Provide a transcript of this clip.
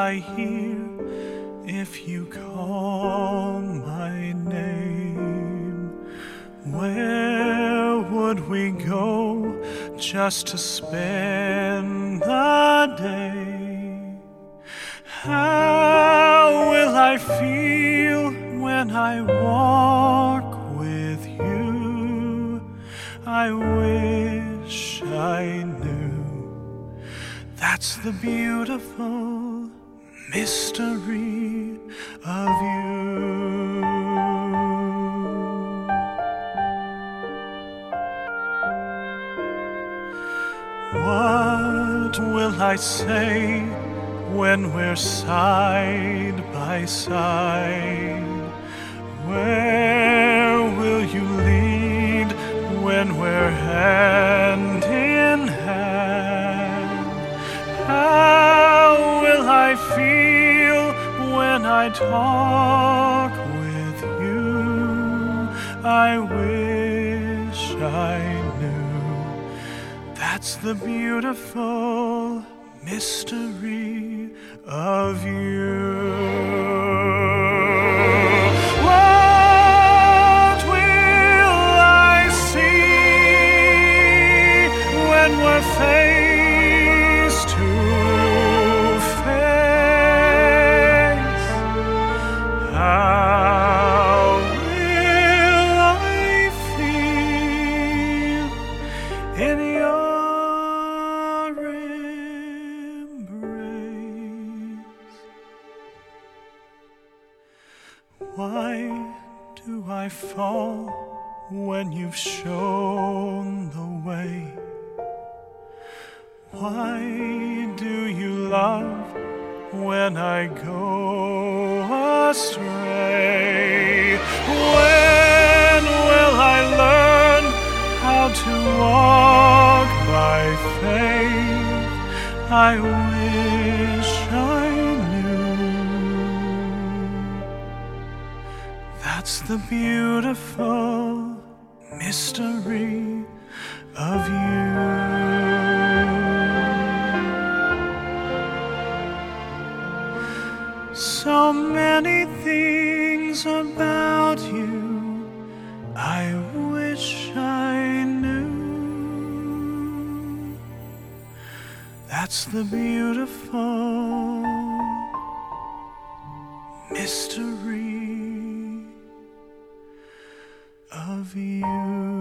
I hear if you call my name? Where would we go just to spend the day? How will I feel when I walk with you? I wish I knew. That's the beautiful mystery of you. What will I say when we're side by side? Where will you lead when we're hand in hand? How will I feel when I talk with you? I wish I knew. That's the beautiful mystery of you. What will I see when we're face to face? How will I feel in your embrace? Why do I fall when you've shown the way? Why do you love when I go astray? When will I learn how to walk by faith? I wish I knew. That's the beautiful mystery of you. So many things about you I wish I knew. That's the beautiful mystery of you.